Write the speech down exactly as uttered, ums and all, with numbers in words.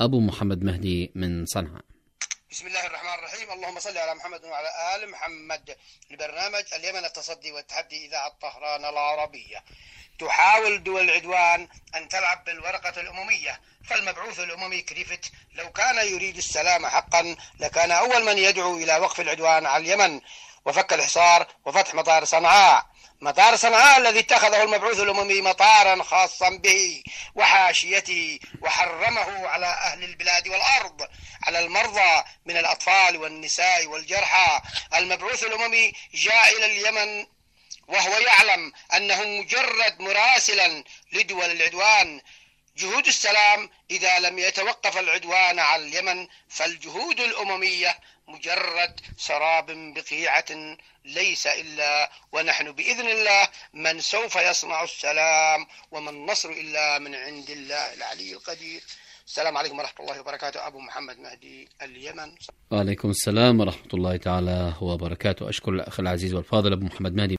أبو محمد مهدي من صنعاء. بسم الله الرحمن الرحيم. اللهم صل على محمد وعلى آل محمد. لبرنامج اليمن التصدي والتحدي إذاعة طهران العربية. تحاول دول العدوان أن تلعب بالورقة الأممية، فالمبعوث الأممي كريفت لو كان يريد السلام حقا لكان أول من يدعو إلى وقف العدوان على اليمن وفك الحصار وفتح مطار صنعاء. مطار صنعاء الذي اتخذه المبعوث الأممي مطارا خاصا به وحاشيته، وحرمه على أهل البلاد والأرض، على المرضى من الأطفال والنساء والجرحى. المبعوث الأممي جاء إلى اليمن وهو يعلم أنه مجرد مراسلا لدول العدوان. جهود السلام إذا لم يتوقف العدوان على اليمن فالجهود الأممية مجرد سراب بقيعة ليس إلا ونحن بإذن الله من سوف يصنع السلام، وما النصر إلا من عند الله العلي القدير. السلام عليكم ورحمة الله وبركاته. أبو محمد مهدي، اليمن. وعليكم السلام ورحمة الله تعالى وبركاته. أشكر الأخ العزيز والفاضل أبو محمد مهدي.